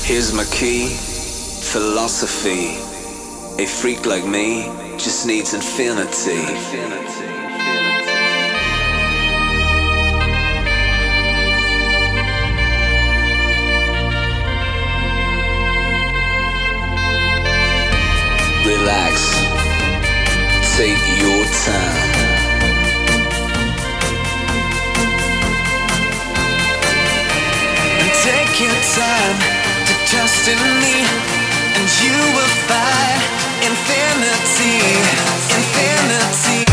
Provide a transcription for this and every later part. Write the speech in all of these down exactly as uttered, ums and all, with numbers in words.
Here's my key, philosophy. A freak like me just needs infinity. Relax, take your time. Take your time to trust in me, and you will find infinity, infinity.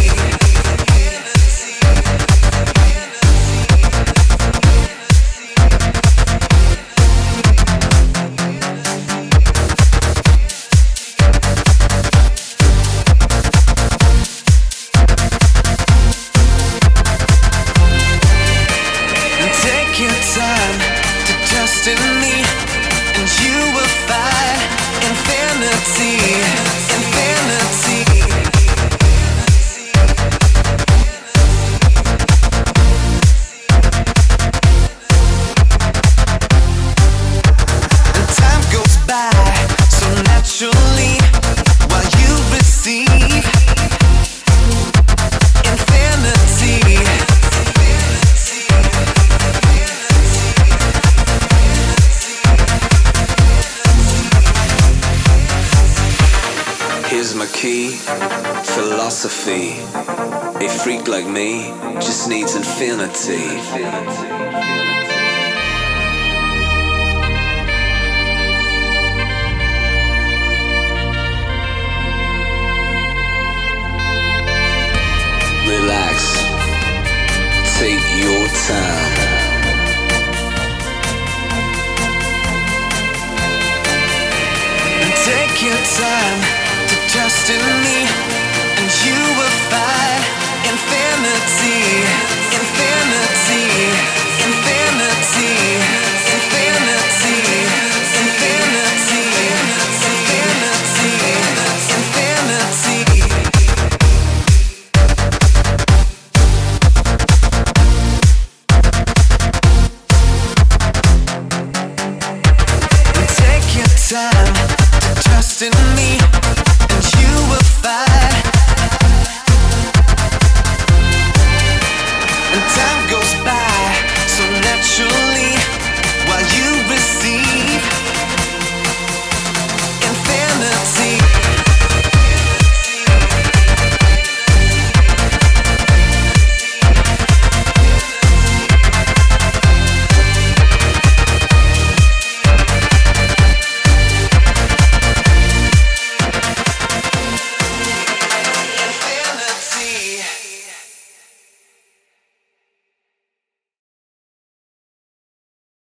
Take your time to trust in me, and you will find infinity, infinity. And time goes by so naturally while you receive infinity. Here's my key, philosophy. A freak like me just needs infinity. Relax, take your time. Take your time to trust in me, and you will find infinity, infinity, infinity, infinity, infinity, infinity, infinity. Take your time to trust in me,